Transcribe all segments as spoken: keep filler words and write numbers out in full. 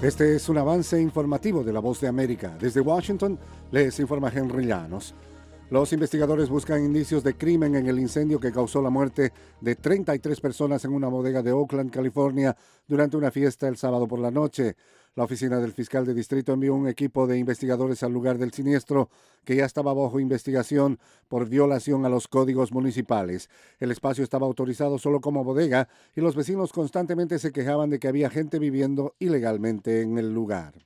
Este es un avance informativo de La Voz de América. Desde Washington les informa Henry Llanos. Los investigadores buscan indicios de crimen en el incendio que causó la muerte de treinta y tres personas en una bodega de Oakland, California, durante una fiesta el sábado por la noche. La oficina del fiscal de distrito envió un equipo de investigadores al lugar del siniestro, que ya estaba bajo investigación por violación a los códigos municipales. El espacio estaba autorizado solo como bodega y los vecinos constantemente se quejaban de que había gente viviendo ilegalmente en el lugar.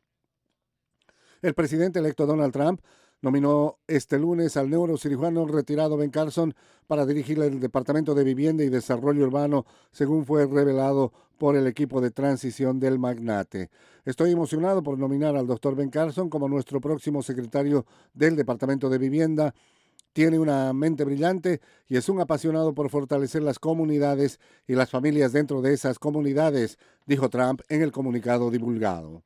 El presidente electo Donald Trump nominó este lunes al neurocirujano retirado Ben Carson para dirigir el Departamento de Vivienda y Desarrollo Urbano, según fue revelado por el equipo de transición del magnate. Estoy emocionado por nominar al doctor Ben Carson como nuestro próximo secretario del Departamento de Vivienda. Tiene una mente brillante y es un apasionado por fortalecer las comunidades y las familias dentro de esas comunidades, dijo Trump en el comunicado divulgado.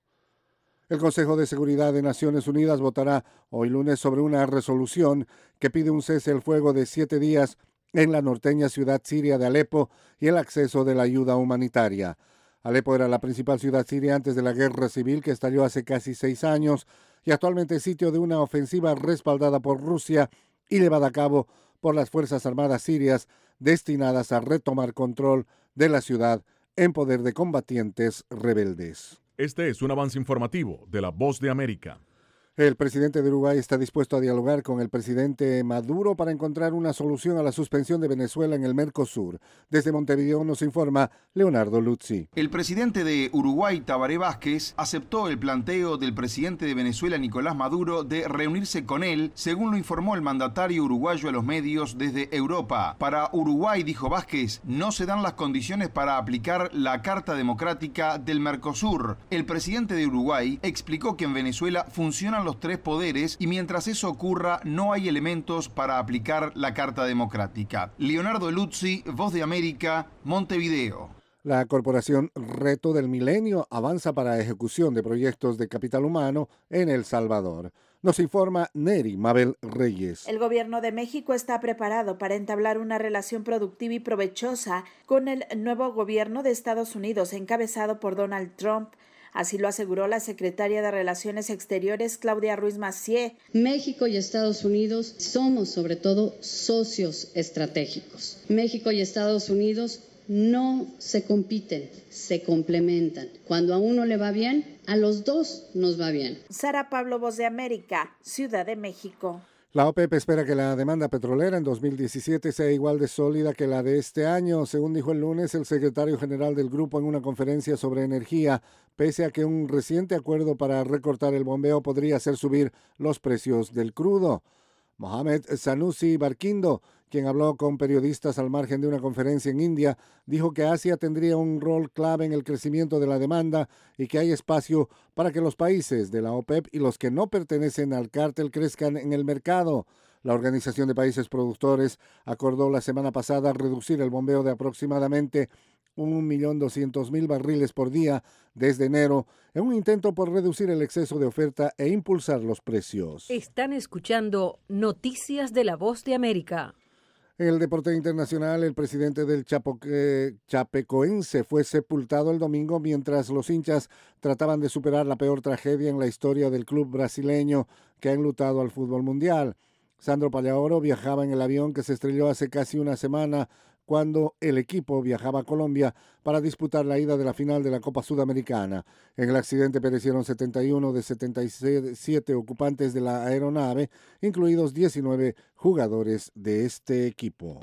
El Consejo de Seguridad de Naciones Unidas votará hoy lunes sobre una resolución que pide un cese al fuego de siete días en la norteña ciudad siria de Alepo y el acceso de la ayuda humanitaria. Alepo era la principal ciudad siria antes de la guerra civil que estalló hace casi seis años y actualmente es sitio de una ofensiva respaldada por Rusia y llevada a cabo por las Fuerzas Armadas sirias destinadas a retomar control de la ciudad en poder de combatientes rebeldes. Este es un avance informativo de La Voz de América. El presidente de Uruguay está dispuesto a dialogar con el presidente Maduro para encontrar una solución a la suspensión de Venezuela en el Mercosur. Desde Montevideo nos informa Leonardo Luzzi. El presidente de Uruguay, Tabaré Vázquez, aceptó el planteo del presidente de Venezuela, Nicolás Maduro, de reunirse con él, según lo informó el mandatario uruguayo a los medios desde Europa. Para Uruguay, dijo Vázquez, no se dan las condiciones para aplicar la Carta Democrática del Mercosur. El presidente de Uruguay explicó que en Venezuela funcionan los tres poderes y mientras eso ocurra no hay elementos para aplicar la Carta Democrática. Leonardo Luzzi, Voz de América, Montevideo. La corporación Reto del Milenio avanza para ejecución de proyectos de capital humano en El Salvador. Nos informa Neri Mabel Reyes. El gobierno de México está preparado para entablar una relación productiva y provechosa con el nuevo gobierno de Estados Unidos encabezado por Donald Trump. Así lo aseguró la secretaria de Relaciones Exteriores, Claudia Ruiz Massieu. México y Estados Unidos somos sobre todo socios estratégicos. México y Estados Unidos no se compiten, se complementan. Cuando a uno le va bien, a los dos nos va bien. Sara Pablo, Voz de América, Ciudad de México. La OPEP espera que la demanda petrolera en dos mil diecisiete sea igual de sólida que la de este año, según dijo el lunes el secretario general del grupo en una conferencia sobre energía, pese a que un reciente acuerdo para recortar el bombeo podría hacer subir los precios del crudo. Mohamed Sanusi Barkindo, quien habló con periodistas al margen de una conferencia en India, dijo que Asia tendría un rol clave en el crecimiento de la demanda y que hay espacio para que los países de la OPEP y los que no pertenecen al cártel crezcan en el mercado. La Organización de Países Productores acordó la semana pasada reducir el bombeo de aproximadamente un millón doscientos mil barriles por día desde enero, en un intento por reducir el exceso de oferta e impulsar los precios. Están escuchando Noticias de La Voz de América. En el deporte internacional, el presidente del Chapo, eh, Chapecoense fue sepultado el domingo mientras los hinchas trataban de superar la peor tragedia en la historia del club brasileño que ha enlutado al fútbol mundial. Sandro Pallaoro viajaba en el avión que se estrelló hace casi una semana cuando el equipo viajaba a Colombia para disputar la ida de la final de la Copa Sudamericana. En el accidente perecieron setenta y uno de setenta y siete ocupantes de la aeronave, incluidos diecinueve jugadores de este equipo.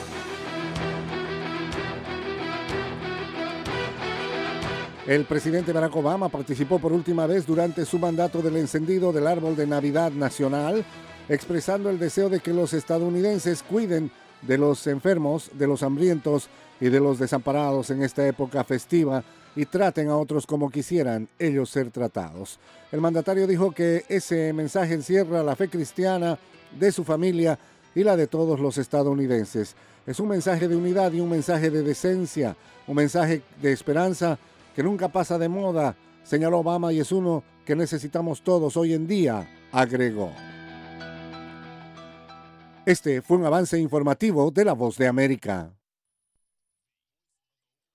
El presidente Barack Obama participó por última vez durante su mandato del encendido del árbol de Navidad nacional, expresando el deseo de que los estadounidenses cuiden de los enfermos, de los hambrientos y de los desamparados en esta época festiva y traten a otros como quisieran ellos ser tratados. El mandatario dijo que ese mensaje encierra la fe cristiana de su familia y la de todos los estadounidenses. Es un mensaje de unidad y un mensaje de decencia, un mensaje de esperanza que nunca pasa de moda, señaló Obama, y es uno que necesitamos todos hoy en día, agregó. Este fue un avance informativo de La Voz de América.